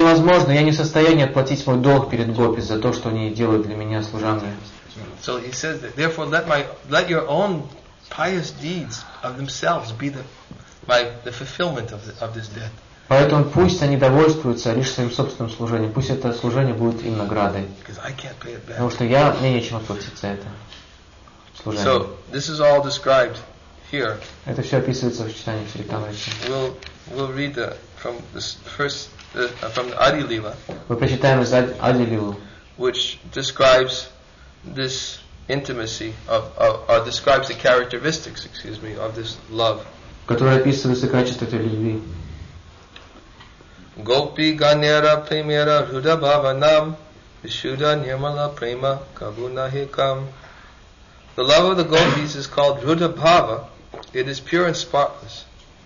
невозможно, я не в состоянии отплатить мой долг перед гопи за то, что они делают для меня служанные. So he says that, therefore let your own pious deeds of themselves be the fulfillment of this debt. Поэтому пусть они довольствуются лишь своим собственным служением, пусть это служение будет им наградой. Потому что мне нечем отплатить за это служение. So this is all described here. Это все описывается в читании Чаритамрити. We'll read from the Adi Lila. Мы прочитаем из Ади Лилу, which describes this intimacy or describes the characteristics, of this love. Которое описывается качество этой любви. Gopi Ganyara Premera Ruda Bhavanam Vishuddha Nirmala Prema Kabunahikam. The love of the gopis is called Ruda Bhava. It is pure and spotless.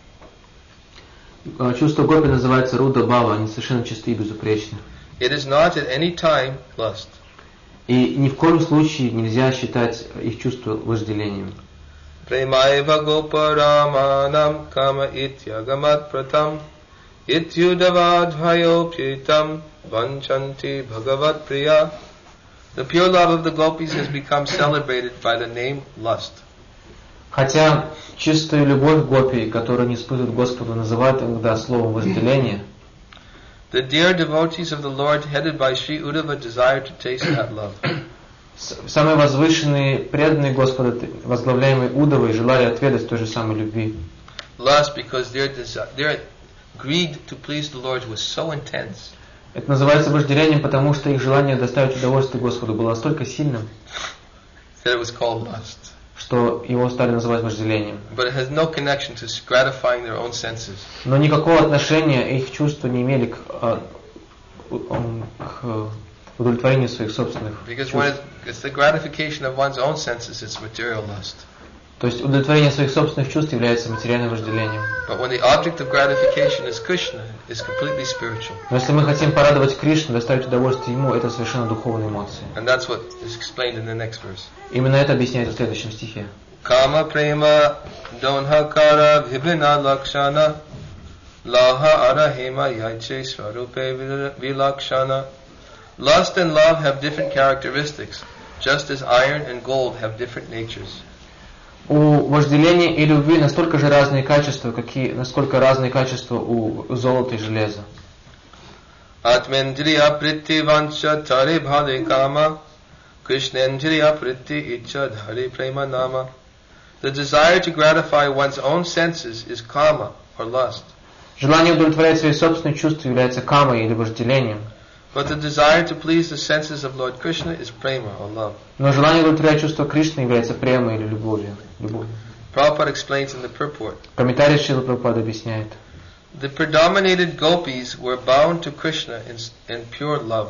Чувство гопи называется Руда Бхава, они совершенно чисты и безупречны. It is not at any time lust. И ни в коем случае нельзя считать их чувство вожделением. Premaeva Goparamanam Kama Ityagamat Pratam Ityudavadhayo Pyitam Vanchanti Bhagavat Priya. The pure love of the gopis has become celebrated by the name lust. Хотя чистую любовь гопи, которую они испытывают Господу, называют иногда словом вожделение. The dear devotees of the Lord, headed by Sri Uddhava, desire to taste that love. Самые возвышенные, преданные Господу, возглавляемые Уддавой, желали отведать той же самой любви. Lust, because their greed to please the Lord was so intense. Это называется вожделением, потому что их желание доставить удовольствие Господу было настолько сильным, that it was called lust. Что его стали называть вожделением. But it has no connection to gratifying their own senses. Но никакого отношения их чувства не имели к удовлетворению своих собственных Because чувств. when it's the gratification of one's own senses, it's material lust. То есть удовлетворение своих собственных чувств является материальным вожделением. But when the object of gratification is Krishna, it's completely spiritual. Но если мы хотим порадовать Кришну, доставить удовольствие Ему, это совершенно духовные эмоции. And that's what is explained in the next verse. Именно это объясняется в следующем стихе. Kama prema donhakara vibhina lakshana laha arahema yaiche swarupe vilakshana. Lust and love have different characteristics, just as iron and gold have different natures. У вожделения и любви настолько же разные качества, насколько разные качества у золота и железа. Atmendriya priti vancha tare bhale kama Krishnendriya priti icha dhare prema nama. The desire to gratify one's own senses is kama or lust. Желание удовлетворять свои собственные чувства является камой или вожделением. But the desire to please the senses of Lord Krishna is prema or love. Но желание удовлетворять чувства Кришны является премой или любовью. Prabhupada explains in the purport. Комментарий Шрила Прабхупады объясняет. The predominated gopis were bound to Krishna in pure love.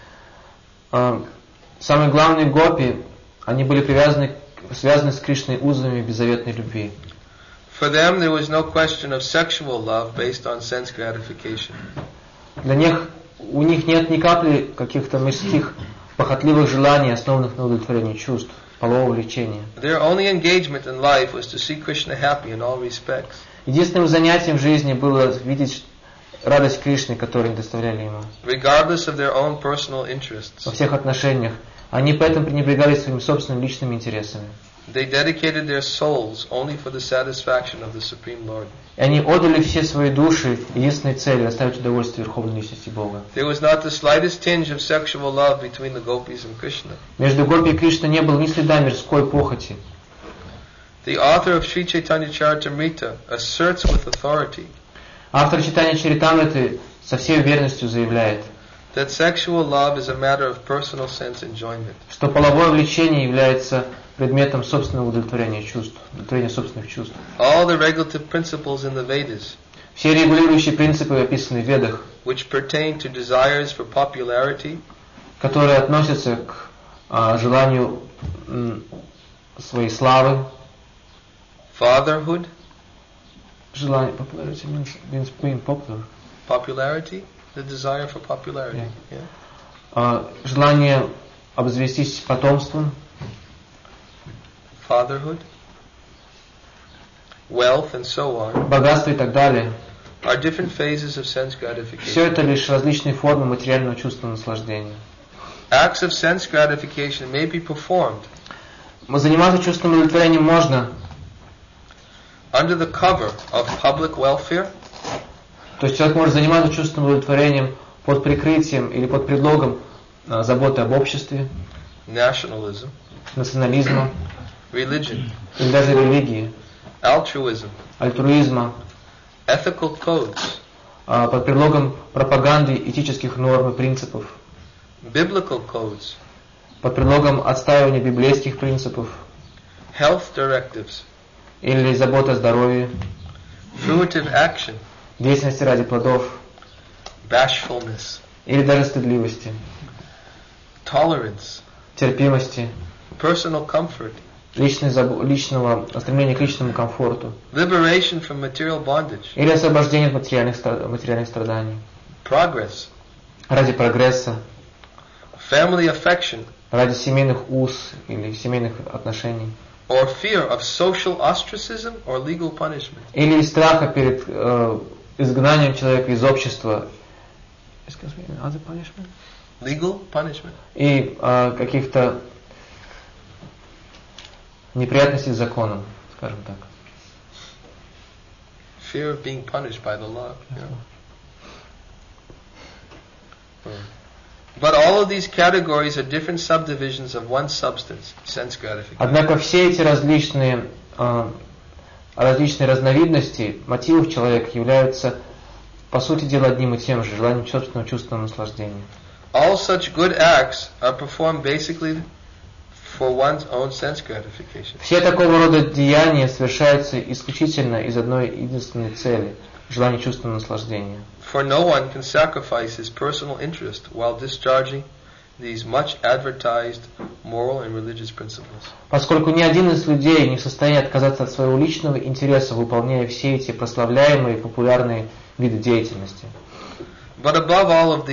Самые главные гопи, они были связаны с Кришной узами беззаветной любви. For them there was no question of sexual love based on sense gratification. У них нет ни капли каких-то мирских похотливых желаний, основанных на удовлетворении чувств, полового влечения. Their only engagement in life was to see Krishna happy in all respects. Единственным занятием в жизни было видеть радость Кришны, которую они доставляли ему. Regardless of their own personal interests. Во всех отношениях. Они поэтому пренебрегали своими собственными личными интересами. They dedicated their souls only for the satisfaction of the Supreme Lord. И они отдали все свои души единственной цели – доставить удовольствие Верховной Личности Бога. There was not the slightest tinge of sexual love between the gopis and Krishna. Между гопи и Кришной не было ни следа мирской похоти. The author of Sri Chaitanya Charitamrita asserts with authority. Автор читания Чаритамриты со всей уверенностью заявляет, that sexual love is a matter of personal sense enjoyment. Что половое влечение является предметом собственного удовлетворения чувств, удовлетворения собственных чувств. All the regulative principles in the Vedas, все регулирующие принципы, описанные в Ведах, which pertain to desires for popularity, которые относятся к желанию своей славы, fatherhood, желание, popularity means being popular. Popularity, the desire for popularity. Yeah. Желание обзавестись потомством, fatherhood, wealth and so on. Богатство и так далее. are different phases of sense gratification. Все это лишь различные формы материального чувства наслаждения. Acts of sense gratification may be performed Заниматься чувственным удовлетворением можно under the cover of public welfare, то есть человек может заниматься чувственным удовлетворением под прикрытием или под предлогом заботы об обществе, nationalism, национализма, religion, или даже религии, altruism, альтруизма, ethical codes, под предлогом пропаганды этических норм и принципов, biblical codes, под предлогом отстаивания библейских принципов, health directives, или заботы о здоровье, fruitive action, деятельности ради плодов, bashfulness, или даже стыдливости, tolerance, терпимости, personal comfort, личного стремления к личному комфорту, liberation from material bondage, или освобождение от материальных страданий, progress, ради прогресса, family affection, ради семейных уз или семейных отношений, or fear of social ostracism or legal punishment. Или из страха перед изгнанием человека из общества. Legal punishment. И каких-то неприятностей с законом, скажем так. Fear of being punished by the law. But all of these categories are different subdivisions of one substance, sense gratification. Однако все эти различные разновидности мотивов человека являются, по сути дела, одним и тем же, желанием собственного чувственного наслаждения. All such good acts are performed basically for one's own sense gratification. Все такого рода деяния совершаются исключительно из одной единственной цели – желания чувственного наслаждения. For no one can sacrifice his personal interest while discharging these much advertised moral and religious principles. Поскольку ни один из людей не в состоянии отказаться от своего личного интереса, выполняя все эти прославляемые популярные виды деятельности. But above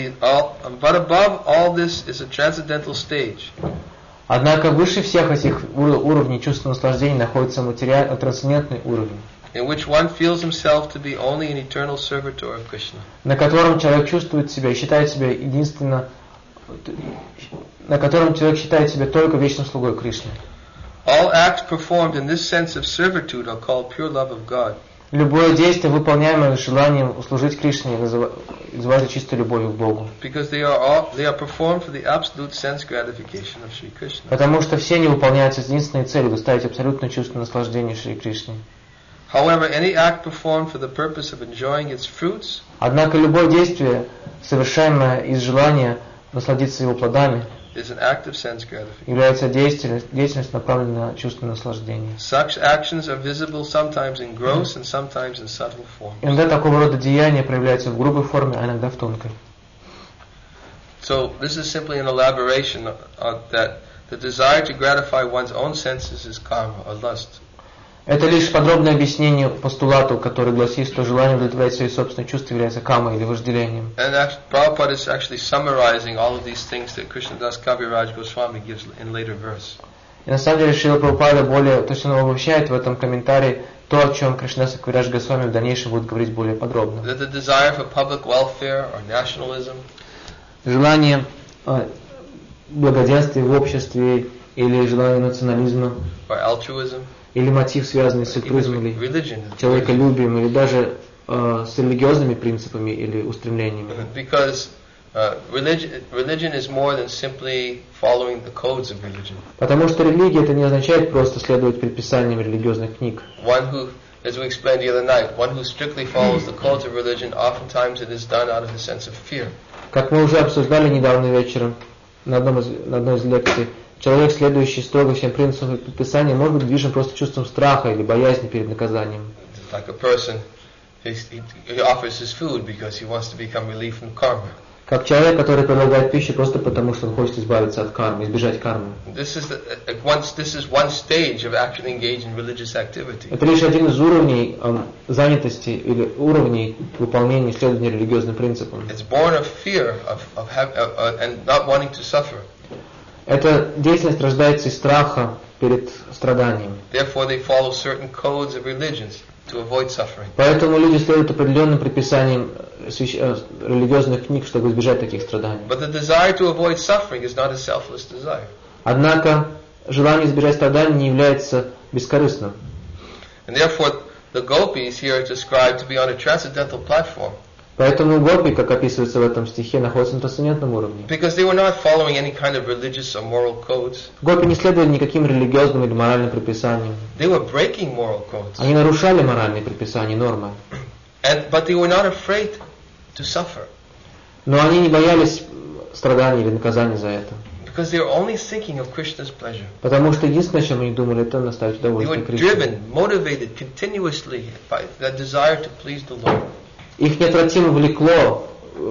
all this is a transcendental stage. Однако выше всех этих уровней чувственного наслаждения находится трансцендентный уровень, in which one feels himself to be only an eternal servitor of Krishna. На котором человек чувствует себя и считает себя на котором человек считает себя только вечным слугой Кришны. All acts performed in this sense of servitude are called pure love of God. Любое действие, выполняемое с желанием служить Кришне, называется чистой любовью к Богу. Because they are performed for the absolute sense gratification of Shri Krishna. Потому что все они выполняются с единственной целью доставить абсолютное чувство наслаждения Шри Кришне. However, any act performed for the purpose of enjoying its fruits, однако любое действие, совершаемое из желания насладиться его плодами, is an act of sense gratification. Является деятельность, направленная на чувственное наслаждение. Such actions are visible sometimes in gross and sometimes in subtle form. Иногда такого рода деяния проявляются в грубой форме, а иногда в тонкой. So this is simply an elaboration that the desire to gratify one's own senses is karma or lust. Это лишь подробное объяснение постулату, который гласит, что желание удовлетворять свои собственные чувства является камой или вожделением. And Prabhupada is actually summarizing all of these things that Krishnadas Kaviraj Goswami gives in later verse. И на самом деле Шрила Прабхупада более точно обобщает в этом комментарии то, о чем Кришнадас Кавирадж Госвами в дальнейшем будет говорить более подробно. That the desire for public welfare or nationalism, желание благоденствия в обществе или желание национализма, or altruism, или мотив, связанный с альтруизмом или человеколюбием, или даже с религиозными принципами или устремлениями. Because religion is more than simply following the codes of religion. Потому что религия это не означает просто следовать предписаниям религиозных книг. One who, as we explained the other night, one who strictly follows the codes of religion, oftentimes it is done out of a sense of fear. Как мы уже обсуждали недавно вечером на одной из лекций, человек, следующий строго всем принципам предписаний, может быть движим просто чувством страха или боязни перед наказанием. Like a person, he offers his food because he wants to become relieved from karma. Как человек, который предлагает пищу просто потому, что он хочет избавиться от кармы, избежать кармы. This is one stage of actually engaged in religious activity. Это лишь один из уровней занятости или уровней выполнения исследования религиозным принципам. It's born of fear and not wanting to suffer. Эта деятельность рождается из страха перед страданием. Therefore, they follow certain codes of religions. to avoid suffering. Поэтому люди следуют определенным предписаниям религиозных книг, чтобы избежать таких страданий. But the desire to avoid suffering is not a selfless desire. Однако желание избежать страданий не является бескорыстным. And therefore, the gopis here are described to be on a transcendental platform. Поэтому гопи, как описывается в этом стихе, находятся на трансцендентном уровне. Because they were not following any kind of religious or moral codes. Гопи не следовали никаким религиозным или моральным предписаниям. They were breaking moral codes. Они нарушали моральные предписания, нормы. But they were not afraid to suffer. Но они не боялись страданий или наказаний за это. Because they were only thinking of Krishna's pleasure. Потому что единственное, о чем они думали, это наставить They удовольствие were Кришне. driven, motivated continuously by that desire to please the Lord. Их неотвратимо влекло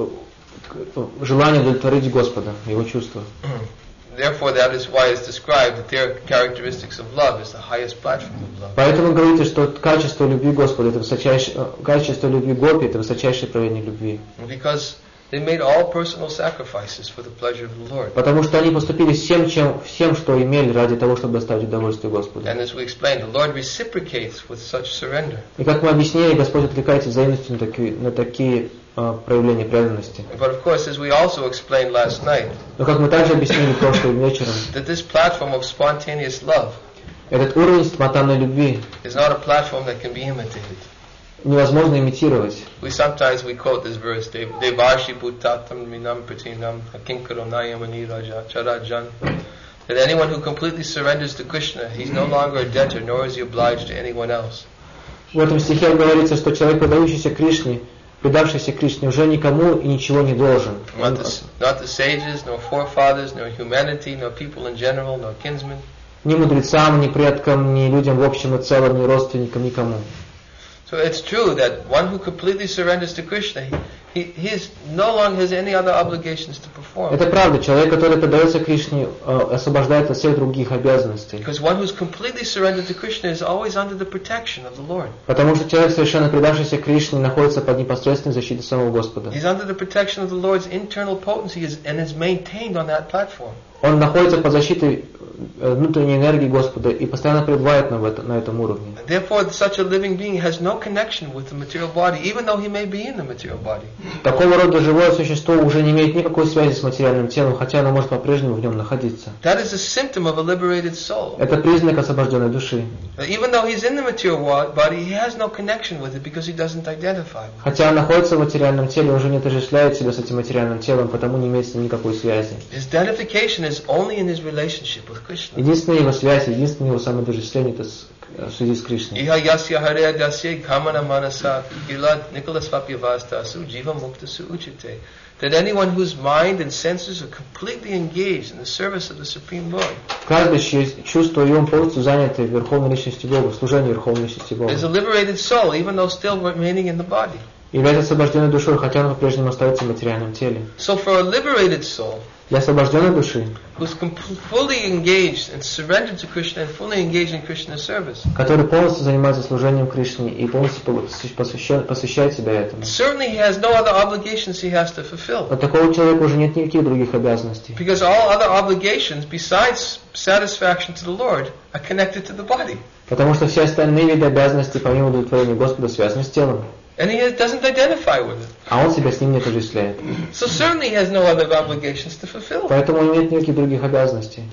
желание удовлетворить Господа, Его чувства. Therefore, that is why it's described that their characteristics of love is the highest platform of love. Поэтому говорится, что качество любви Господа, это высочайшее, качество любви Гопи, это высочайшее проявление любви. Because they made all personal sacrifices for the pleasure of the Lord. Потому что они поступили всем, что имели ради того, чтобы доставить удовольствие Господу. And as we explained, the Lord reciprocates with such surrender. И как мы объяснили, Господь откликается взаимностью на такие проявления преданности. But of course, as we also explained last night, Но как мы также объяснили прошлым вечером, that this platform of spontaneous love этот уровень спонтанной любви is not a platform that can be imitated. невозможно имитировать. Sometimes we quote this verse, Devarshi Bhutatam Minam Pratinam Akinkaro Nayamani Raja Charajan. That anyone who completely surrenders to Krishna, he's no longer a debtor, nor is he obliged to anyone else. В этом стихе говорится, что человек, предающийся Кришне, предавшийся Кришне, уже никому и ничего не должен. Not the sages, nor forefathers, nor humanity, nor people in general, nor kinsmen. Ни мудрецам, ни предкам, ни людям в общем и целом, ни родственникам, никому. So it's true that one who completely surrenders to Krishna, he no longer has any other obligations to perform. Это правда. Человек, который предается Кришне, освобождает от всех других обязанностей. Because one who's completely surrendered to Krishna is always under the protection of the Lord. Потому что человек, совершенно предавшийся Кришне, находится под непосредственной защитой самого Господа. He's under the protection of the Lord's internal potency and is maintained on that platform. Он находится под защитой внутренней энергии Господа и постоянно пребывает на этом уровне. Therefore, such a living being has no connection with the material body, even though he may be in the material body. Такого рода живое существо уже не имеет никакой связи с материальным телом, хотя оно может по-прежнему в нем находиться. That is a symptom of a liberated soul. Это признак освобожденной души. Even though he's in the material body, he has no connection with it because he doesn't identify with it. Хотя он находится в материальном теле, он уже не отождествляет себя с этим материальным телом, потому не имеет с ним никакой связи. His identification is only in his relationship with Krishna. Единственная его связь, единственное его самоотождествление это в связи с Кришной. That anyone whose mind and senses are completely engaged in the service of the Supreme Lord. Каждый, чье чувство и ум полностью заняты Верховной Личности Бога, в служении Верховной Личности Бога. Is a liberated soul, even though still remaining in the body. Является освобожденной душой, хотя он по-прежнему остается в материальном теле. So for a liberated soul, для освобожденной души, who's fully engaged and surrendered to Krishna and fully engaged in Krishna's service, который полностью занимается служением Кришне и полностью посвящает себя этому. Certainly he has no other obligations he has to fulfill. У такого человека уже нет никаких других обязанностей. Because all other obligations besides satisfaction to the Lord are connected to the body. Потому что все остальные виды обязанностей, помимо удовлетворения Господа, связаны с телом. And he doesn't identify with it. А он себя с ним не отождествляет. So certainly he has no other obligations to fulfill. Поэтому у него нет никаких других обязанностей.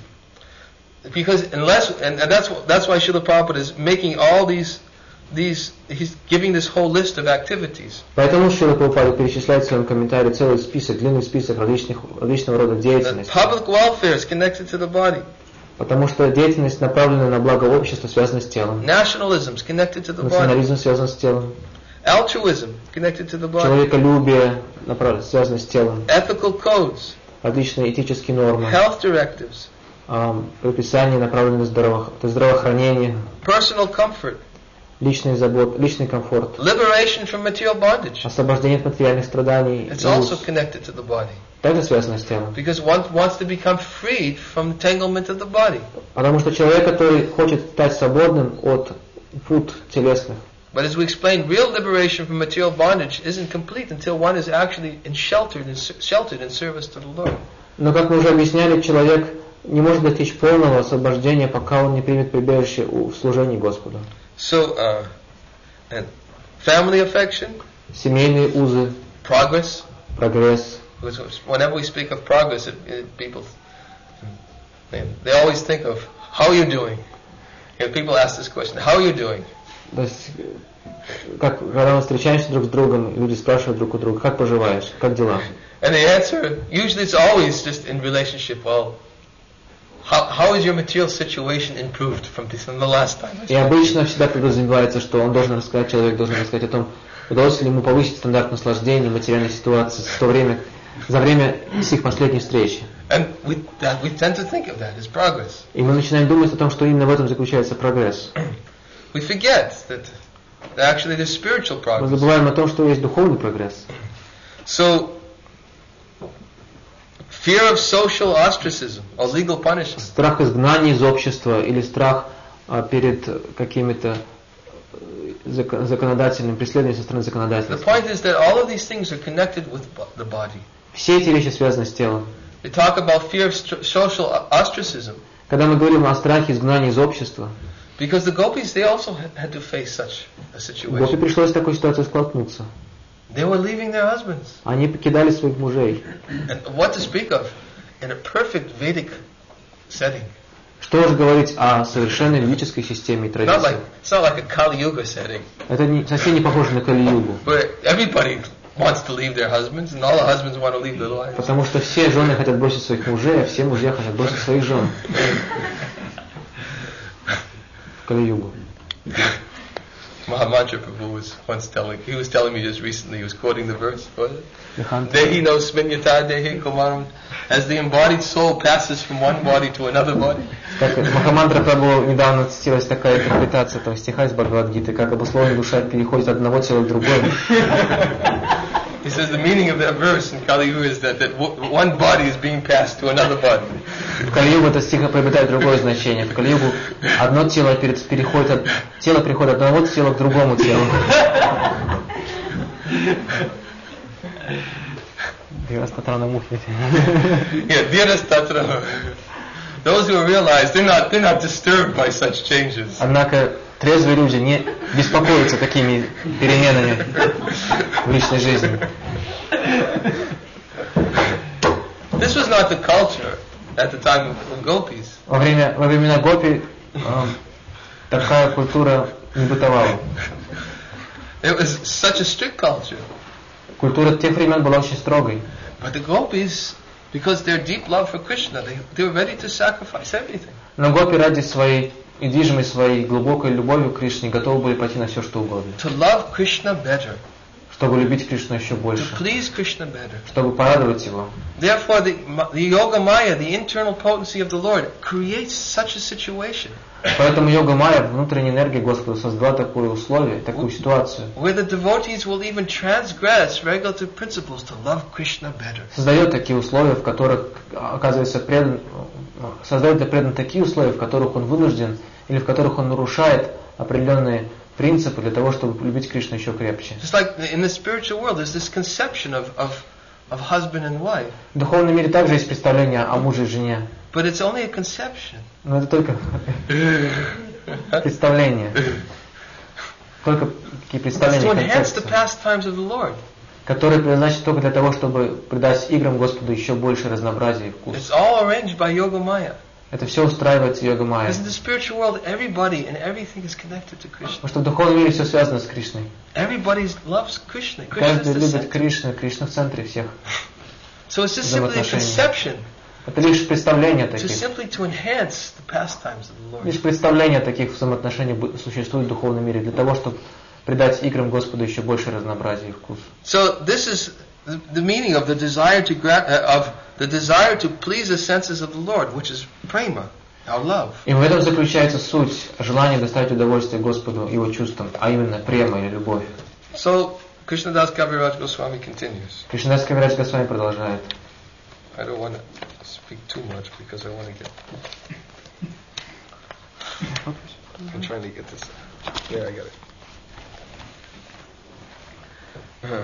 Because and that's why Srila Prabhupada is making all these he's giving this whole list of activities. Поэтому Шрила Прабхупада перечисляет в своем комментарии целый список, длинный список различного рода деятельности. Public welfare is connected to the body. Потому что деятельность, направленная на благо общества, связана с телом. Nationalism is connected to the body. Национализм связан с телом. Altruism connected to the body. Человеколюбие связано с телом. Ethical codes. Различные этические нормы. Health directives. Предписания, направленные на здравоохранение. Personal comfort. Личный комфорт. Liberation from material bondage. Освобождение от материальных страданий. It's also connected to the body. Также связано с телом. Because one wants to become freed from entanglement of the body. Потому что человек, который хочет стать свободным от пут телесных. But as we explained, real liberation from material bondage isn't complete until one is actually sheltered in service to the Lord. Но как мы уже объясняли, человек не может достичь полного освобождения, пока он не примет прибежище в служении Господу. So And family affection, семейные узы, progress. прогресс. Whenever we speak of progress, people they always think of how are you doing. People ask this question: how are you doing? То есть, когда мы встречаемся друг с другом, люди спрашивают друг у друга: как поживаешь, как дела? And the answer, usually it's always just in relationship. Well, how is your material situation improved from the last time? И обычно всегда подразумевается, что он должен рассказать, человек должен рассказать о том, удалось ли ему повысить стандарт наслаждения, материальной ситуации за время с их последней встречи. And we tend to think of that as progress. И мы начинаем думать о том, что именно в этом заключается прогресс. We forget that actually there's spiritual progress. Мы забываем о том, что есть духовный прогресс. So, fear of social ostracism or legal punishment. Страх изгнания из общества или страх перед какими-то законодательным преследованием со стороны законодательства. The point is that all of these things are connected with the body. Все эти вещи связаны с телом. They talk about fear of social ostracism. Когда мы говорим о страхе изгнания из общества, because the gopis they also had to face such a situation. Гопи пришлось с такой ситуацией столкнуться. They were leaving their husbands. Они покидали своих мужей. And what to speak of in a perfect Vedic setting. Что же говорить о совершенной ведической системе и традиции? It's not like a Kali Yuga setting. Это совсем не похоже на Кали-югу. Where everybody wants to leave their husbands, and all the husbands want to leave their wives. Потому что все жены хотят бросить своих мужей, а все мужья хотят бросить своих жен. Кали-югу. Mahamantra Prabhu was telling me just recently, he was quoting the verse, Dehi no sminyata dehi kumaram, as the embodied soul passes from one body to another body. Махамантра Прабху недавно цитировалась такая интерпретация этого стиха из Бхагавад-гиты, как обусловленная душа переходит от одного тела к другому. He says the meaning of that verse in Kali Yuga is that one body is being passed to another body. В Кали-югу этот стих приобретает другое значение. В Кали-югу одно тело переходит от одного тела к другому телу. Those who realize they're not disturbed by such changes. Однако трезвые люди не беспокоятся такими переменами в личной жизни. This was not the culture at the time of gopis. Во времена гопи такая культура не бытовала. It was such a strict culture. Культура тех времен была очень строгой. But the gopis, because their deep love for Krishna, they were ready to sacrifice everything. Но гопи ради своей и движимой своей глубокой любовью к Кришне готовы были пойти на все, что угодно. To love Krishna better. Чтобы любить Кришну еще больше. To please Krishna better. Чтобы порадовать его. Therefore, the Yoga Maya, the internal potency of the Lord, creates such a situation. Поэтому Йога Майя, внутренняя энергия Господа, создала такое условие, такую ситуацию. Where the devotees will even transgress regulative principles to love Krishna better. Создает такие условия, в которых оказывается создает для преданных такие условия, в которых он вынужден или в которых он нарушает определенные принципы для того, чтобы любить Кришну еще крепче. Just like in the spiritual world, there's this conception of husband and wife. В духовном мире также есть представление о муже и жене. But it's only a conception. Но это только представление. Только такие представления, концепции, которые предназначены только для того, чтобы придать играм Господу еще больше разнообразия и вкуса. It's all arranged by Yoga Maya. Это все устраивается Йога Майя. Because in the spiritual world, everybody and everything is connected to Krishna. Потому что в духовном мире все связано с Кришной. Everybody loves Krishna. Каждый любит Кришну, Кришна в центре всех. So it's just simply a conception. Это лишь представление таких. Лишь представление таких взаимоотношений существует в духовном мире для того, чтобы придать играм Господу еще больше разнообразия и вкуса. So this is the meaning of the desire to please the senses of the Lord, which is prema, our love. И в этом заключается суть, желание доставить удовольствие Господу Его чувствам, а именно према или любовь. So Krishnadas Kaviraj Goswami continues. Кришнадас Кавирадж Госвами продолжает. I don't want to speak too much because I want to get. I'm trying to get this. Yeah, I got it.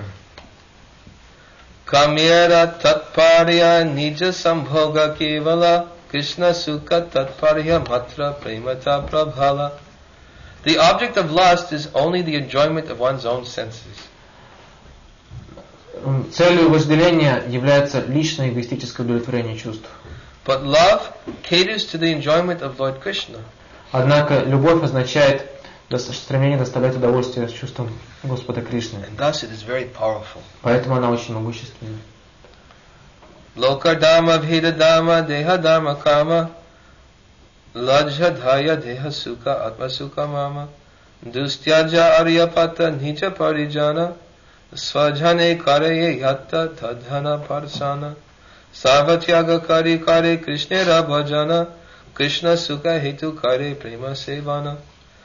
Kamyera tatparya nija sambhoga kevala Krishna sukha tatparya matra premata prabhala The object of lust is only the enjoyment of one's own senses. Целью вожделения является личное эгоистическое удовлетворение чувств. But love caters to the enjoyment of Lord Krishna. Однако любовь означает стремление доставлять удовольствие чувствам Господа Кришны. And thus it is very powerful. Поэтому она очень могущественна. Loka dharma bheda dharma deha dharma kama lajja dhaya deha sukha atma sukha mama dustyaja aryapata nicha parijana svajhane karaye yatta tadhana parsana sarvatyaga kare kare krishnera bhajana krishna sukha hetu kare prema sevana.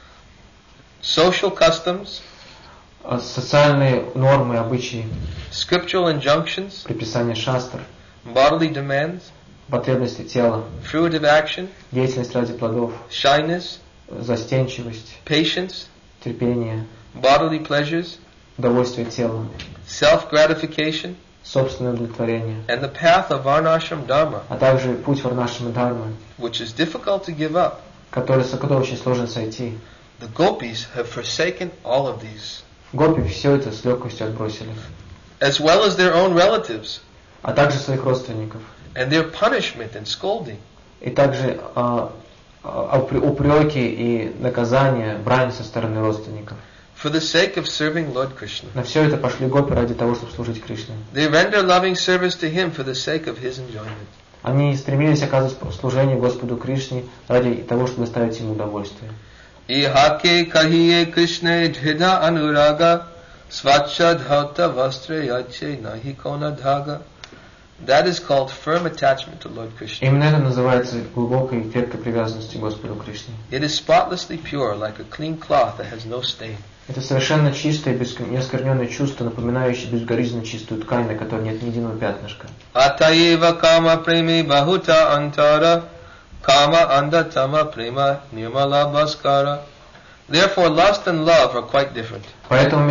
Social customs, социальные нормы, обычаи, scriptural injunctions, предписания шастр, bodily demands, потребности тела, fruitive action, деятельность ради плодов, shyness, застенчивость, patience, терпение, bodily pleasures, удовольствие тела, self-gratification, собственное удовлетворение, and the path of varnashram dharma, а также путь варнашрама дхармы, which is difficult to give up. с которой очень сложно сойти. The gopis have forsaken all of these, Гопи все это с легкостью отбросили, as well as their own relatives, а также своих родственников, and their punishment and scolding. и также упреки и наказания, брань со стороны родственников. For the sake of serving Lord Krishna. На все это пошли гопи ради того, чтобы служить Кришне. They render loving service to Him for the sake of His enjoyment. Они стремились оказывать служение Господу Кришне ради того, чтобы доставить Ему удовольствие. Ihake kahiye Krishna dhida anuraga svacha dhauta vastre yache nahi kona dhaga. That is called firm attachment to Lord Krishna. Именно это называется глубокой и крепкой привязанностью к Господу Кришне. It is spotlessly pure, like a clean cloth that has no stain. Это совершенно чистое, неоскверненное чувство, напоминающее безукоризненно чистую ткань, на которой нет ни единого пятнышка. Atayeva kama premi bahuta antara kama andatama prema nirmala bhaskara. Therefore, lust and love are quite different. Поэтому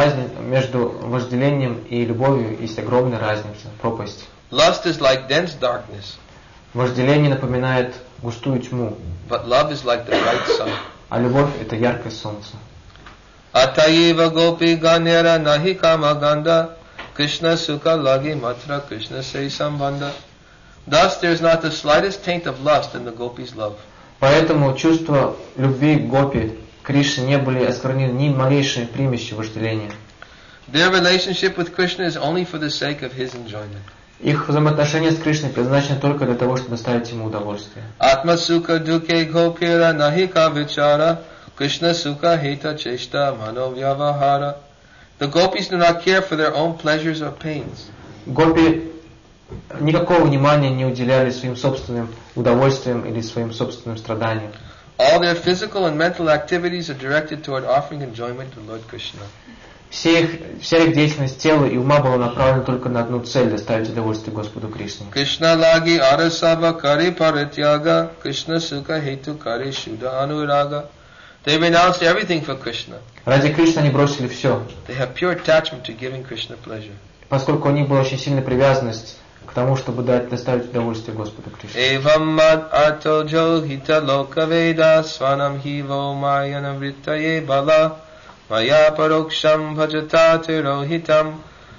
между вожделением и любовью есть огромная разница, пропасть. Lust is like dense darkness, Вожделение напоминает густую тьму, but love is like the bright sun. а любовь – это яркое солнце. Atayeva gopi ganera nahi kama ganda Krishna sukha lagi matra Krishna se sambandha. Thus, there is not the slightest taint of lust in the gopis' love. Поэтому чувства любви к гопи, Кришне не были осквернены ни малейшей примесью вожделения. Their relationship with Krishna is only for the sake of His enjoyment. Их взаимоотношения с Кришной предназначены только для того, чтобы доставить Ему удовольствие. Atma sukha duke gopira nahi ka vichara Krishna sukha heta cheshta mano vyavahara. The gopis do not care for their own pleasures or pains. Гопи никакого внимания не уделяли своим собственным удовольствиям или своим собственным страданиям. All their physical and mental activities are directed toward offering enjoyment to Lord Krishna. Вся их деятельность тела и ума была направлена только на одну цель – доставить удовольствие Господу Кришне. Krishna lagi arasava kare parityaga Krishna sukha hetu kare shuddha anuraga. They renounced everything for Krishna. Ради Кришны они бросили все, They have pure attachment to giving Krishna pleasure. поскольку у них была очень сильная привязанность к тому, чтобы доставить удовольствие Господу Кришне. Evam mad arto johita loka veda svanam hivo mayana vrittaye bala maya paroksham bhajata tirohitam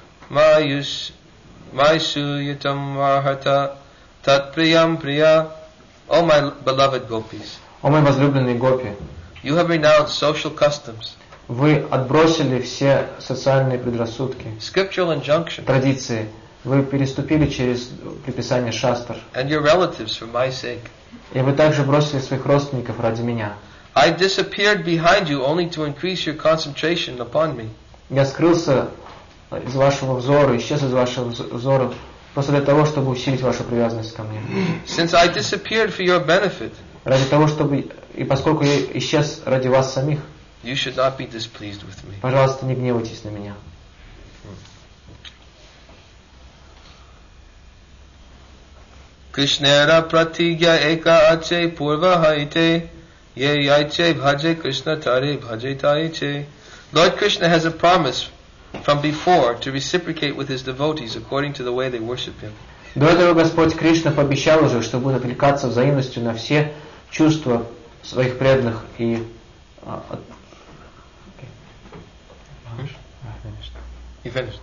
maisuyatam varhata tat priyam priya. O my beloved gopis, О мои возлюбленные гопи, you have renounced social customs, вы отбросили все социальные предрассудки, scriptural injunction, традиции, вы переступили через предписание шастр, and your relatives for my sake. и вы также бросили своих родственников ради меня. I disappeared behind you only to increase your concentration upon me. Я скрылся из вашего взора, исчез из вашего взора, просто для того, чтобы усилить вашу привязанность ко мне. Since I disappeared for your benefit, Ради того, чтобы, и поскольку я исчез ради вас самих, you should not be displeased with me. пожалуйста, не гневайтесь на меня. Krishnera pratigya eka ache purva haite ye yaiche bhaje Krishna tare bhaje taiche. Lord Krishna has a promise from before to reciprocate with his devotees according to the way they worship him. До этого Господь Кришна пообещал уже, что будет откликаться взаимностью на все чувства своих преданных и You finished.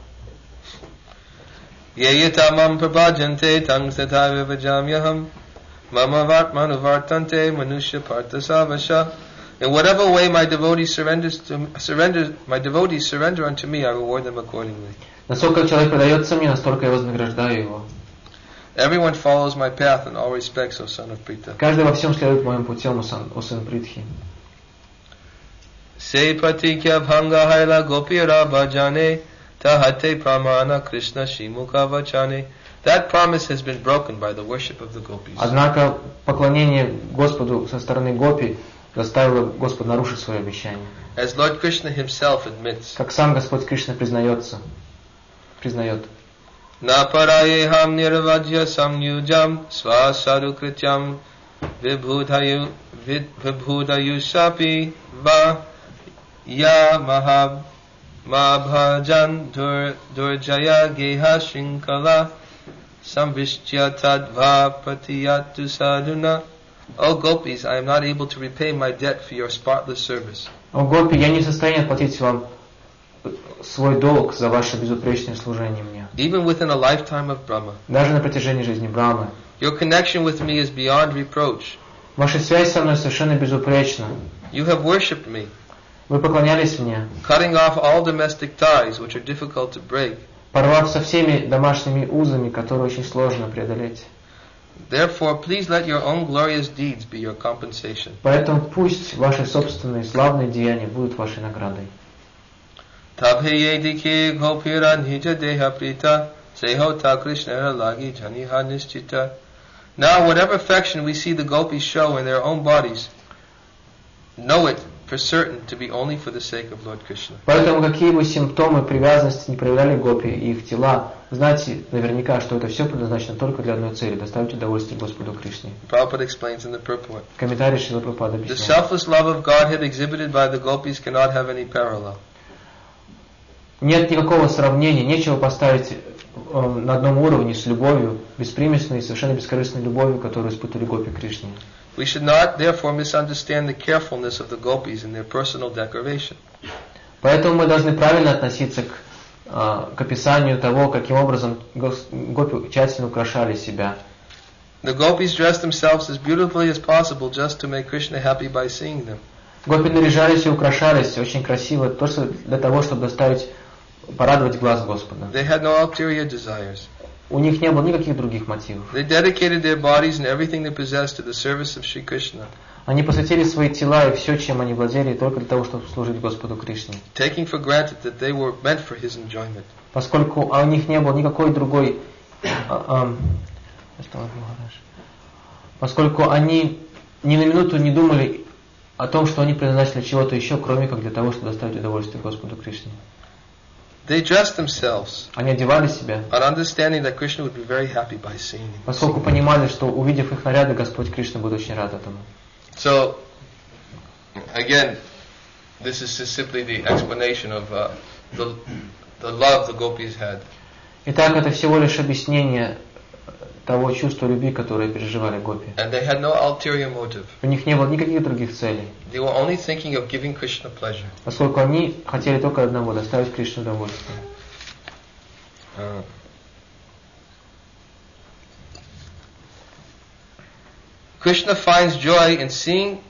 Yeyatamam prabhajante tang sataiva vajamyaham mama vartmanu vartante manusya partasavasha. In whatever way my devotees surrender unto me, I reward them accordingly. Насколько человек предается мне, настолько я вознаграждаю его. Everyone follows my path in all respects, O son of Pritha. Каждый во всем следует моим путем, о сын Притхи. Sepati kya bhanga haila gopira bhajane tahate pramana Krishna shimukha vachane. That promise has been broken by the worship of the gopis. Однако поклонение Господу со стороны гопи заставило Господа нарушить свое обещание. As Lord Krishna himself admits. Как сам Господь Кришна признает. Na parayeham nirvajya samyujam svasaru krityam vibhudayu shapi va ya mabhajan durjaya geha shinkala samvishya tadva patiyatu sadhuna. O gopis, I am not able to repay my debt for your spotless service. О гопи, я не в состоянии отплатить вам свой долг за ваше безупречное служение мне. Even within a lifetime of Brahma. Даже на протяжении жизни Брамы. Your connection with me is beyond reproach. Ваша связь со мной совершенно безупречна. You have worshipped me. Вы поклонялись мне. Cutting off all domestic ties which are difficult to break. Порвав со всеми домашними узами, которые очень сложно преодолеть. Therefore, please let your own glorious deeds be your compensation. Поэтому пусть ваши собственные славные деяния будут вашей наградой. Tabheyedike gopira nija deha prita seho ta Krishna lagi janiha nischita. Now, whatever affection we see the gopis show in their own bodies, know it for certain to be only for the sake of Lord Krishna. Поэтому какие бы симптомы привязанности не проявляли гопи и их тела, знайте наверняка, что это все предназначено только для одной цели — доставить удовольствие Господу Кришне. Prabhupada explains in the purport. Комментарий Шрила Прабхупады The объясняет. selfless love of Godhead exhibited by the gopis cannot have any parallel. Нет никакого сравнения, нечего поставить на одном уровне с любовью, беспримесной, совершенно бескорыстной любовью, которую испытывали гопи Кришне. We should not, therefore, misunderstand the carefulness of the gopis in their personal decoration. Поэтому мы должны правильно относиться к описанию того, каким образом гопи тщательно украшали себя. The gopis dressed themselves as beautifully as possible just to make Krishna happy by seeing them. Гопи наряжались и украшались очень красиво, просто для того, чтобы порадовать глаз Господа. They had no ulterior desires. У них не было никаких других мотивов. They dedicated their bodies and everything they possessed to the service of Shri Krishna. Они посвятили свои тела и все, чем они владели, только для того, чтобы служить Господу Кришне. Taking for granted that they were meant for His enjoyment. Поскольку у них не было никакой другой... Поскольку они ни на минуту не думали о том, что они предназначены для чего-то еще, кроме как для того, чтобы доставить удовольствие Господу Кришне. They dressed themselves, они одевали себя, understanding that Krishna would be very happy by seeing them. Поскольку понимали, что увидев их наряды, Господь Кришна будет очень рад этому. So, again, this is just simply the explanation of the love the gopis had. Итак, это всего лишь объяснение того чувства любви, которое переживали гопи. And they had no ulterior motive. У них не было никаких других целей. They were only thinking of giving Krishna pleasure. Поскольку они хотели только одного — доставить Кришне удовольствие. Krishna finds joy in seeing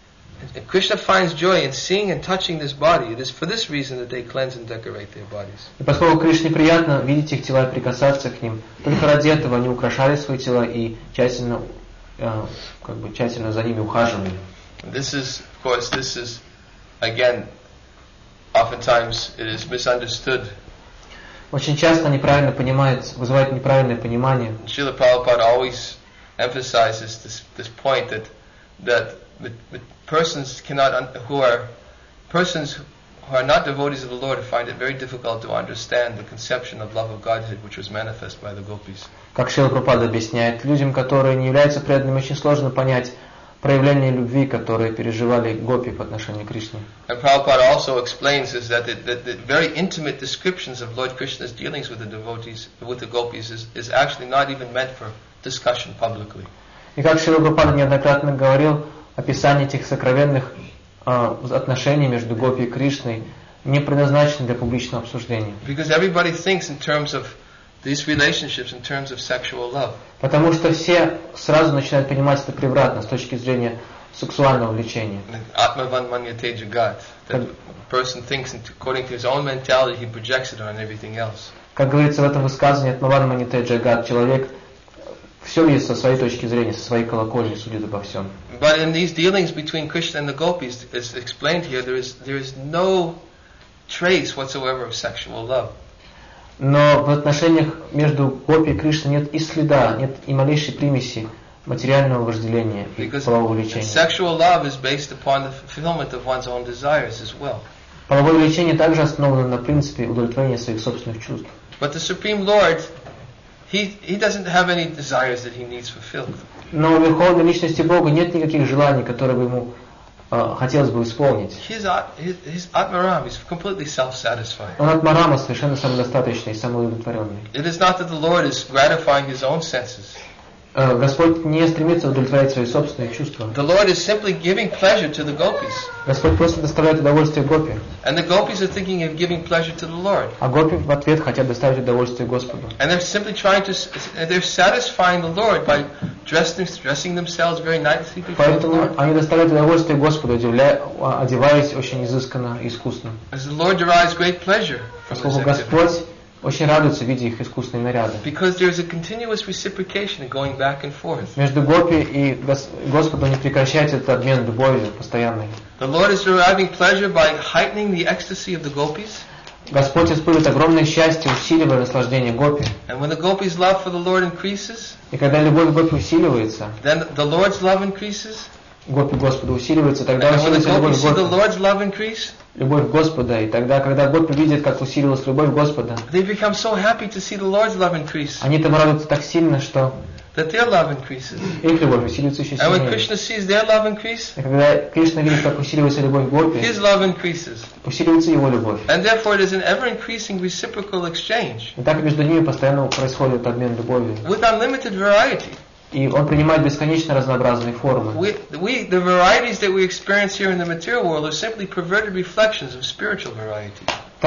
and touching this body. It is for this reason that they cleanse and decorate their bodies. И поскольку Кришне приятно видеть их тела и прикасаться к ним, только ради этого они украшали свои тела и тщательно за ними ухаживали. This is, of course, again, oftentimes it is misunderstood. Очень часто неправильно вызывает неправильное понимание. Srila Prabhupada always emphasizes this point that persons who are not devotees of the Lord find it very difficult to understand the conception of love of Godhead which was manifest by the gopis. Как Шрила Прабхупада объясняет, людям, которые не являются преданными, очень сложно понять проявление любви, которые переживали гопи по отношению к Кришне. And Prabhupada also explains that the very intimate descriptions of Lord Krishna's dealings with the devotees, with the gopis, is actually not even meant for discussion publicly. И как Шрила Прабхупада неоднократно говорил, описание этих сокровенных отношения между Гопи и Кришной не предназначены для публичного обсуждения. Because everybody thinks in terms of these relationships, in terms of sexual love. Потому что все сразу начинают понимать это превратно с точки зрения сексуального влечения. Atmavan manyate jagat. That a person thinks, according to his own mentality, he projects it on everything else. Как говорится в этом высказывании Атмаван Маните Джагат, человек все видит со своей точки зрения, со своей колокольни судит обо всем. But in these dealings between Krishna and the gopis, as explained here, there is no trace whatsoever of sexual love. Но в отношениях между Гопи и Кришной нет и следа, нет и малейшей примеси материального вожделения и полового влечения. Sexual love is based upon the fulfillment of one's own desires as well. Половое влечение также основано на принципе удовлетворения своих собственных чувств. But the Supreme Lord, he doesn't have any desires that he needs fulfilled. Но у Верховной Личности Бога нет никаких желаний, которые бы ему хотелось бы исполнить. He's Atmaram, he's completely self-satisfied. Он Атмарама совершенно самодостаточный и самоудовлетворенный. It is not that the Lord is gratifying his own senses. Господь не стремится удовлетворять свои собственные чувства. The Lord is simply giving pleasure to the gopis. Господь просто доставляет удовольствие Гопи. And the gopis are thinking of giving pleasure to the Lord. А Гопи в ответ хотят доставить удовольствие Господу. And they're simply they're satisfying the Lord by dressing themselves very nicely before the Поэтому Lord. они доставляют удовольствие Господу, одеваясь очень изысканно и искусно. As the Lord derives great pleasure from this Поскольку activity. Господь очень радуется, видя их искусные наряды. Because there is a continuous reciprocation going back and forth. Между Гопи и Господом не прекращается этот обмен любовью постоянной. The Lord is deriving pleasure by heightening the ecstasy of the gopis. Господь испытывает огромное счастье, усиливая наслаждение Гопи. And when the gopis' love for the Lord increases, И когда любовь Гопи усиливается, then the Lord's love increases. Гопи Господа усиливается, тогда And when the усиливается gopis see the любовь Гопи. Lord's love increase, Любовь Господа. И тогда, когда Гопи видит, как усилилась любовь Господа, they become so happy to see the Lord's love increase они там радуются так сильно, что that their love increases. их любовь усиливается еще And when сильнее. Krishna sees their love increase, И когда Кришна видит, как усиливается любовь Гопи, his love increases. усиливается его любовь. And therefore it is an ever-increasing reciprocal exchange И так между ними постоянно происходит обмен любовью. with unlimited variety. И он принимает бесконечно разнообразные формы. The varieties that we experience here in the material world are simply perverted reflections of spiritual variety.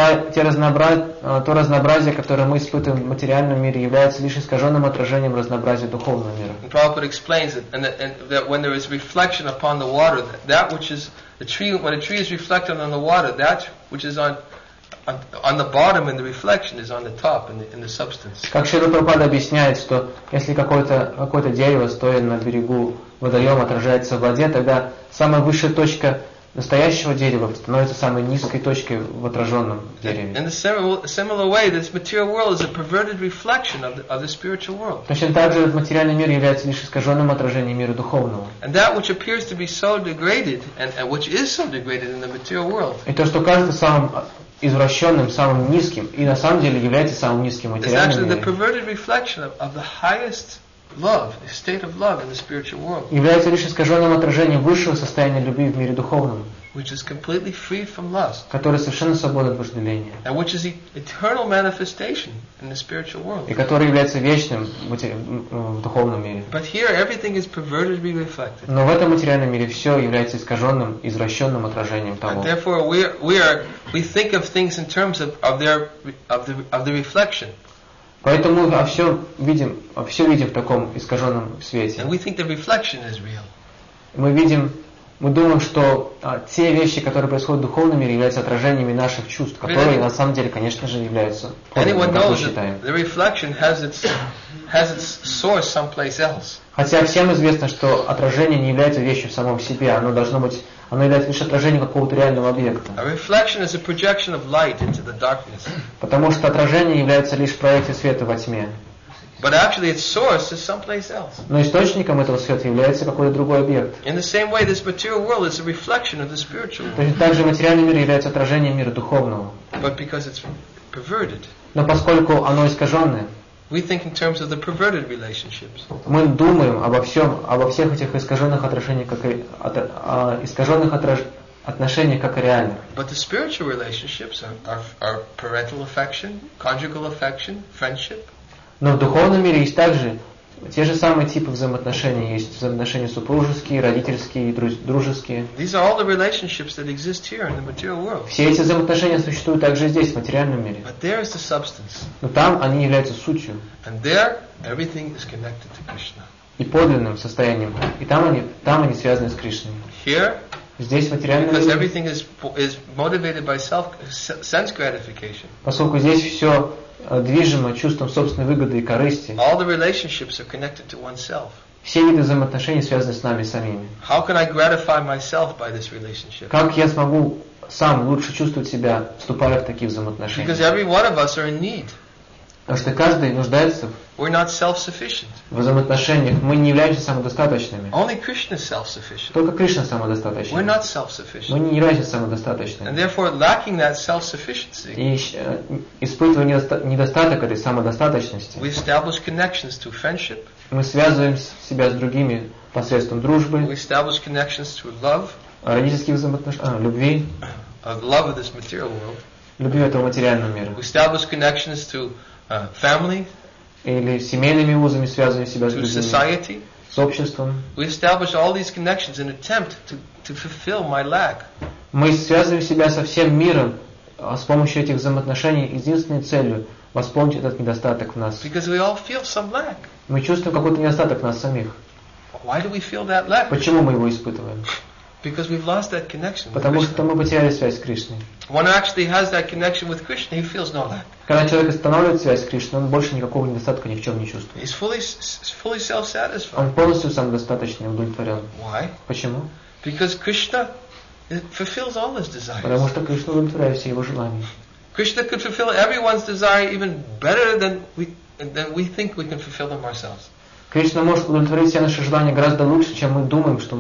То разнообразие, которое мы испытываем в материальном мире, является лишь искаженным отражением разнообразия духовного мира. And Prabhupada explains that when there is reflection upon the water, that which is the tree, when a tree is reflected on the water, that which is on the bottom in the reflection is on the top in the substance. Как Шрила Прабхупада объясняет, что если какое-то дерево, стоя на берегу водоема, отражается в воде, тогда самая высшая точка настоящего дерева становится самой низкой точкой в отраженном дереве. In a similar way, this material world is a perverted reflection of the spiritual world. Точно так же материальный мир является лишь искаженным отражением мира духовного. And that which appears to be so degraded, and which is so degraded in the material world, И то, что кажется самым извращенным, самым низким, и на самом деле является самым низким is материальным actually the миром, perverted reflection of the highest love, the state of love in the spiritual world, является лишь искаженным отражением высшего состояния любви в мире духовном, which is completely free from lust, который совершенно свободен от вожделения, and which is the eternal manifestation in the spiritual world. и который является вечным в духовном мире. But here everything is pervertedly reflected. Но в этом материальном мире все является искаженным, извращенным отражением того. And therefore we think of things in terms of the reflection. Поэтому мы все видим в таком искаженном свете. And we think the reflection is real. Мы думаем, что те вещи, которые происходят в духовном мире, являются отражениями наших чувств, которые на самом деле, конечно же, являются Anyone подлинными, как мы knows считаем. that the reflection has its source someplace else. Хотя всем известно, что отражение не является вещью в самом себе, оно является лишь отражением какого-то реального объекта. A reflection is a projection of light into the darkness. Потому что отражение является лишь проекцией света во тьме. But actually its source is someplace else. Но источником этого света является какой-то другой объект. In the same way, this material world is a reflection of the spiritual world. Точно так же материальный мир является отражением мира духовного. But because it's perverted, Но поскольку оно искаженное, we think in terms of the perverted relationships. мы думаем обо всех этих искаженных отношениях, как о реальных. But the spiritual relationships are parental affection, conjugal affection, friendship. Но в духовном мире есть также Те же самые типы взаимоотношений есть. Взаимоотношения супружеские, родительские, дружеские. These are all the relationships that exist here in the material world. Все эти взаимоотношения существуют также здесь, в материальном мире. But there is the substance. Но там они являются сутью And there, everything is connected to Krishna. и подлинным состоянием. И там они связаны с Кришной. Here, Здесь в материальном because мире, everything is motivated by sense gratification. поскольку здесь все движимо чувством собственной выгоды и корысти, All the relationships are connected to oneself. все виды взаимоотношений связаны с нами самими. How can I gratify myself by this relationship? Как я смогу сам лучше чувствовать себя, вступая в такие взаимоотношения? Because every one of us are in need. Потому что каждый нуждается We're not self-sufficient. в взаимоотношениях. Мы не являемся самодостаточными. Only Krishna is self-sufficient. Только Кришна We're самодостаточный. not Мы self-sufficient. не являемся And самодостаточными. therefore, lacking that self-sufficiency, И испытывая недостаток этой самодостаточности, we establish connections to friendship. мы связываем себя с другими посредством We дружбы, establish connections to love, родительских взаимоотношений, любви, love of this material world. любви этого материального мира. We establish connections to family, Или семейными узами связываем себя с to другими, society. с обществом. We establish all these connections in an attempt to fulfill my lack. Мы связываем себя со всем миром с помощью этих взаимоотношений единственной целью восполнить этот недостаток в нас. Because we all feel some lack. Мы чувствуем какой-то недостаток в нас самих. Why do we feel that lack? Почему мы его испытываем? Because we've lost that connection with Потому что Krishna. мы потеряли связь с Кришной. One actually has that connection with Krishna, he feels no lack. Когда человек останавливает связь с Кришной, он больше никакого недостатка ни в чем не чувствует. He's fully self-satisfied. Он полностью самодостаточный, удовлетворен. Why? Почему? Because Krishna fulfills all his desires. Потому что Кришна удовлетворяет все его желания. Krishna could fulfill everyone's desire even better than we think we can fulfill them ourselves. Кришна может удовлетворить все наши желания гораздо лучше, чем мы думаем, что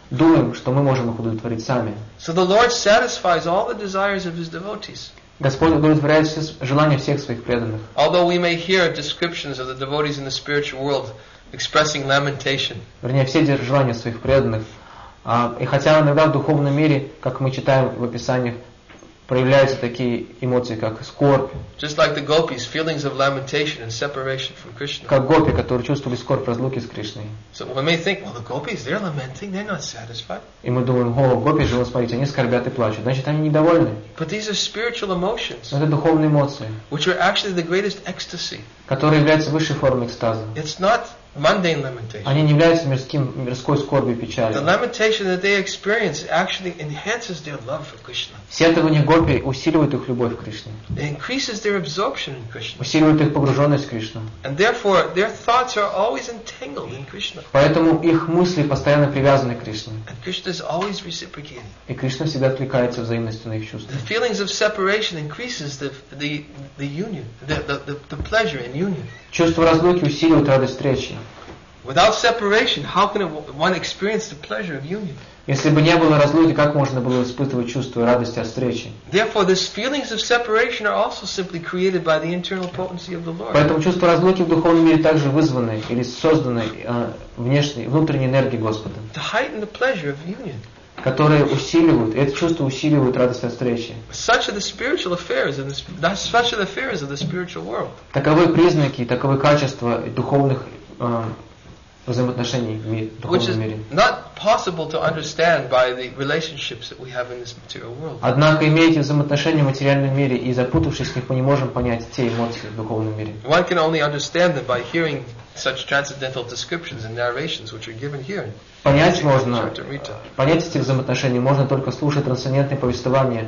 мы можем их удовлетворить сами. So the Lord satisfies all the desires of his devotees. Господь удовлетворяет все желания всех своих преданных. Although we may hear descriptions of the devotees in the spiritual world expressing lamentation, Вернее, все желания своих преданных. И хотя иногда в духовном мире, как мы читаем в описаниях, проявляются такие эмоции, как скорбь, just like the gopis, feelings of lamentation and separation from Krishna. как гопи, которые чувствовали скорбь разлуки с Кришной. So we may think, well, the gopis, they're lamenting, they're not satisfied. И мы думаем, гопи же, вот смотрите, они скорбят и плачут, значит, они недовольны. But these are spiritual emotions, Но это духовные эмоции, which are actually the greatest ecstasy. которые являются высшей формой экстаза. It's not mundane lamentation. Они не являются мирской скорбью и The печалью. lamentation that they experience actually enhances their love for Krishna. Сетование гопи усиливает их любовь к Кришне, It increases their absorption in Krishna. усиливает их погруженность в Кришну. And therefore, their thoughts are always entangled in Krishna. Поэтому их мысли постоянно привязаны к Кришне. And Krishna is always reciprocating. И Кришна всегда откликается взаимностью на их чувства. The feelings of separation increases the union, the pleasure in union. Чувство разлуки усиливает радость встречи. Without separation, how can one experience the pleasure of union? Если бы не было разлуки, как можно было испытывать чувство радости от встречи? Therefore, these feelings of separation are also simply created by the internal potency of the Lord. Поэтому чувство разлуки в духовном мире также вызваны или созданы внутренней энергией Господа, To heighten the pleasure of union. которые усиливают, и это чувство усиливает радость от встречи. Such are the spiritual affairs of such are the affairs of the spiritual world. Таковы признаки, таковы качества духовных взаимоотношений в Which is духовном мире. not possible to understand by the relationships that we have in this material world. Однако, имея эти взаимоотношения в материальном мире и запутавшись в них, мы не можем понять те эмоции в духовном мире. One can only understand them by hearing such transcendental descriptions and narrations which are given here. Понять эти взаимоотношения можно только слушая трансцендентные повествования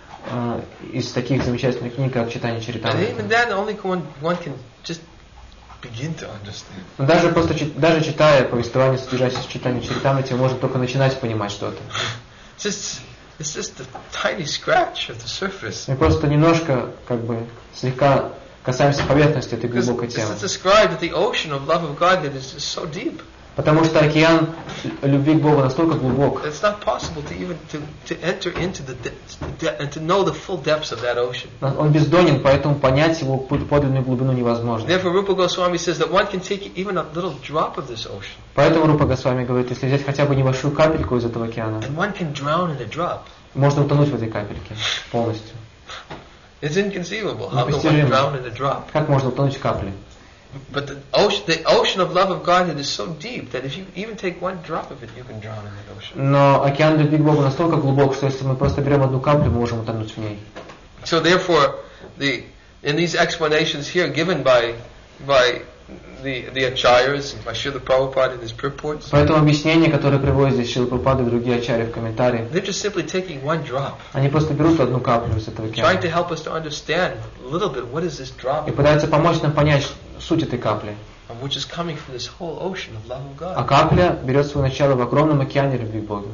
из таких замечательных книг, как «Читание And Чаритамриты». even then, only one can just begin to understand. Но даже читая повествование, содержащееся в «Читании Чаритамриты», можно только начинать понимать что-то. It's just a tiny scratch of the surface. Мы просто немножко, слегка касаемся поверхности этой Because глубокой темы. it's described that the ocean of love of God that is just so deep. Потому что океан любви к Богу настолько глубок, It's not possible to even to enter into the depths and to know the full depths of that ocean. он бездонен, поэтому понять его подлинную глубину невозможно. Therefore, Rupa Goswami says that one can take even a little drop of this ocean, Поэтому Рупа Госвами говорит, если взять хотя бы небольшую капельку из этого океана, and one can drown in a drop. можно утонуть в этой капельке полностью. It's inconceivable. How can one Непостижимо. drown in a drop? Как можно утонуть в капле? But the ocean of love of Godhead is so deep that if you even take one drop of it, you can drown in that ocean. Но океан любви к Богу настолько глубок, что если мы просто берем одну каплю, мы можем утонуть в ней. So therefore, in these explanations here given by the Acharyas, by Srila Prabhupada in his purports, Поэтому объяснения, которые приводят здесь Шрила Прабхупада и другие ачарьи в комментариях, they're just simply taking one drop, они просто берут одну каплю из этого trying to океана help us to understand a little bit what is this drop, и пытаются помочь нам понять суть этой капли. which is coming from this whole ocean of love of А God. капля берет свое начало в огромном океане любви к Богу.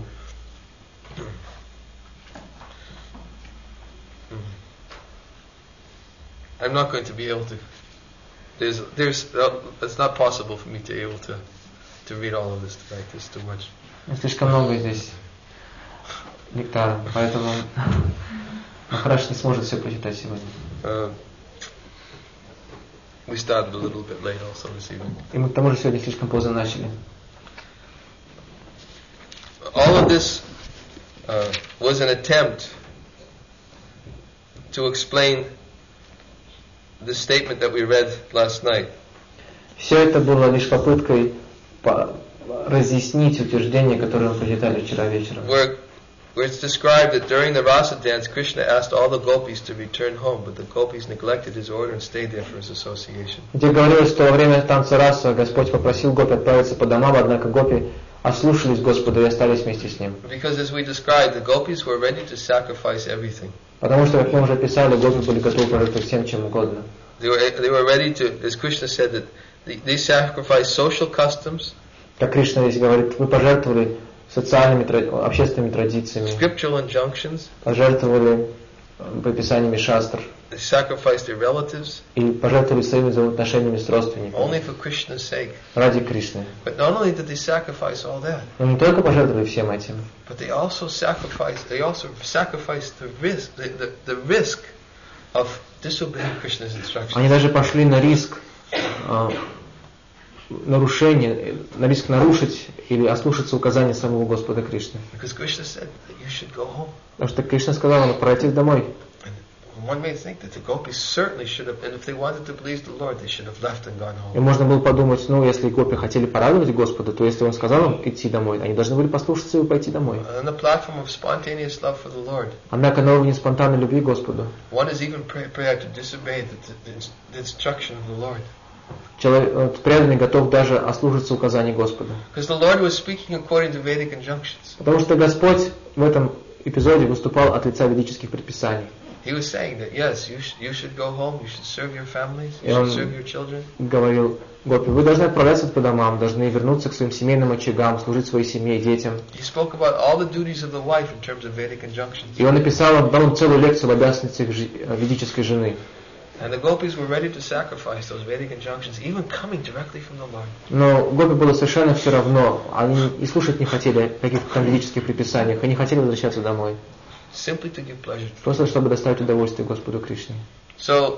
I'm not going to be able to. It's not possible for me to be able to read all of this tonight. There's too much. Слишком много здесь нектара, поэтому Махарадж не сможет все прочитать сегодня. We started a little bit late also this evening. И мы к тому же сегодня слишком поздно начали. All of this was an attempt to explain the statement that we read last night. Все это было лишь попыткой разъяснить утверждение, которое мы прочитали вчера вечером. Where it's described that during the rasa dance, Krishna asked all the gopis to return home, but the gopis neglected his order and stayed there for his association. Где говорилось, что во время танца раса Господь попросил гопи отправиться по домам, однако гопи ослушались Господа и остались вместе с ним. Because as we described, the gopis were ready to sacrifice everything. Потому что, как мы уже писали, гопи были готовы пожертвовать всем, чем угодно. They were ready to, as Krishna said, that they sacrificed social customs, Как Кришна здесь говорит, вы пожертвовали социальными, общественными традициями, scriptural injunctions, пожертвовали предписаниями шастр they sacrificed their relatives, и пожертвовали своими взаимоотношениями с родственниками only for Krishna's sake. ради Кришны. But not only did they sacrifice all that, Но не только пожертвовали всем этим, but they also sacrificed the risk of disobeying Krishna's instructions. они даже пошли на риск нарушения, на риск нарушить или ослушаться указаний самого Господа Кришны. Because Krishna said that you should go home. Потому что Кришна сказал нам пройти домой. And one may think that the gopis certainly should have, and if they wanted to please the Lord, they should have left and gone И home. можно было подумать, ну, если гопи хотели порадовать Господа, то если Он сказал им идти домой, они должны были послушаться и пойти домой. On the platform of spontaneous love for the Lord, Однако на уровне спонтанной любви к Господу one is even prepared to disobey the instruction of the Lord. человек преданный готов даже ослушаться указаний Господа. Because the Lord was speaking according to Vedic injunctions. Потому что Господь в этом эпизоде выступал от лица ведических предписаний. He was saying that yes, you should go home, you should serve your families, you should serve your children. Говорил гопи, вы должны отправляться по домам, должны вернуться к своим семейным очагам, служить своей семье и детям. He spoke about all the duties of the wife in terms of Vedic injunctions. И он дал целую лекцию об обязанностях ведической жены. And the gopis were ready to sacrifice those Vedic injunctions, even coming directly from the Lord. Но гопи было совершенно все равно. Они и слушать не хотели о каких-то там ведических предписаниях, они хотели возвращаться домой. Simply to give pleasure. Просто чтобы доставить удовольствие Господу Кришне. So,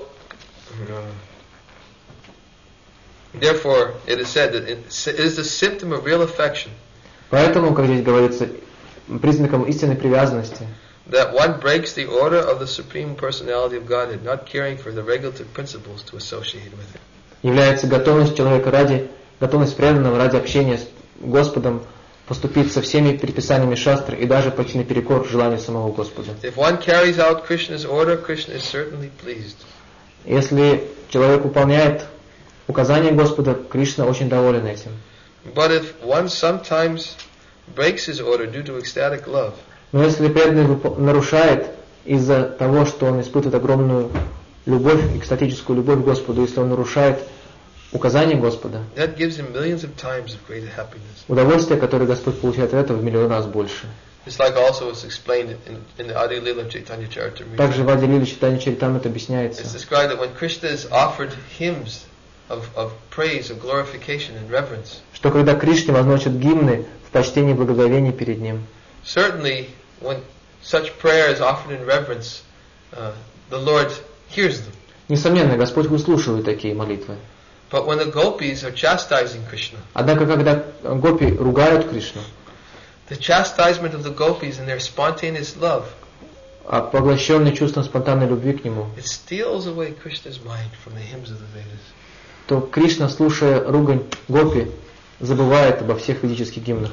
therefore, it is said that it is the symptom of real affection Поэтому, как здесь говорится, признаком истинной привязанности, that one breaks the order of the Supreme Personality of Godhead, not caring for the regulative principles to associate with it. является готовность человека готовность преданного ради общения с Господом поступить со всеми предписаниями шастры и даже пойти наперекор желанию самого Господа. If one carries out Krishna's order, Krishna is certainly pleased. Если человек выполняет указания Господа, Кришна очень доволен этим. But if one sometimes breaks his order due to ecstatic love, Но если преданный нарушает из-за того, что он испытывает огромную любовь, экстатическую любовь к Господу, если он нарушает указания Господа, that gives him millions of times of greater happiness. удовольствие, которое Господь получает от этого, в миллион раз больше. It's like also it's explained in the Adi Lila Chaitanya Charitamrita. Также в Ади Лиле Чайтанья Чаритамрите объясняется, It's described that when Krishna is offered hymns of praise, of glorification and reverence, что когда Кришне возносят гимны в почтении и благоговении перед Ним, certainly when such prayer is offered in reverence, the Lord hears them. несомненно, Господь выслушивает такие молитвы. But when the gopis are chastising Krishna, Однако, когда гопи ругают Кришну, the chastisement of the gopis and their spontaneous love, а поглощенный чувством спонтанной любви к Нему, it steals away Krishna's mind from the hymns of the Vedas. то Кришна, слушая ругань гопи, забывает обо всех ведических гимнах.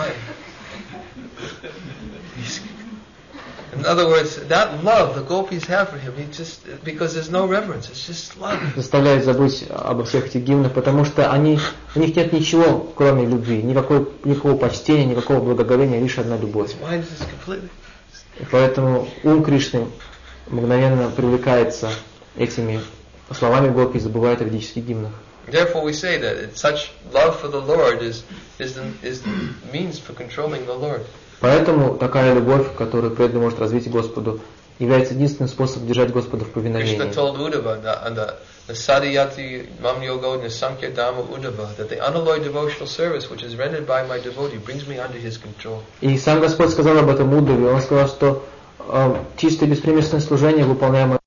In other words, that love the gopis have for him, because there's no reverence, it's just love. Заставляет забыть обо всех этих гимнах, потому что у них нет ничего, кроме любви, никакого почтения, никакого благоговения, лишь одна любовь. И поэтому ум Кришны мгновенно привлекается этими словами гопи и забывает о ведических гимнах. Therefore, we say that such love for the Lord is the means for controlling the Lord. Поэтому такая любовь, которую преданный может развить Господу, является единственным способом держать Господа в повиновении. Krishna told Uddhava and the Sadhyati Mam Yoga Nisamkhya Dhamma Uddhava that the unalloyed devotional service which is rendered by my devotee brings me under his control. И сам Господь сказал об этом Уддаве. Он сказал, что чистое беспримесное служение, выполняемое